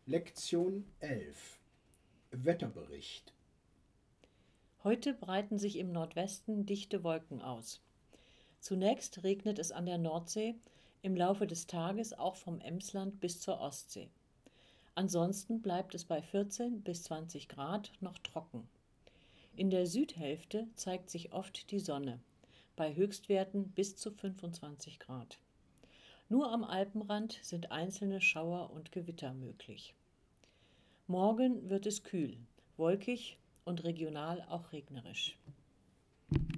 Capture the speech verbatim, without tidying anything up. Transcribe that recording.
Lektion elf Wetterbericht. Heute breiten sich im Nordwesten dichte Wolken aus. Zunächst regnet es an der Nordsee, im Laufe des Tages auch vom Emsland bis zur Ostsee. Ansonsten bleibt es bei vierzehn bis zwanzig Grad noch trocken. In der Südhälfte zeigt sich oft die Sonne, bei Höchstwerten bis zu fünfundzwanzig Grad. Nur am Alpenrand sind einzelne Schauer und Gewitter möglich. Morgen wird es kühl, wolkig und regional auch regnerisch.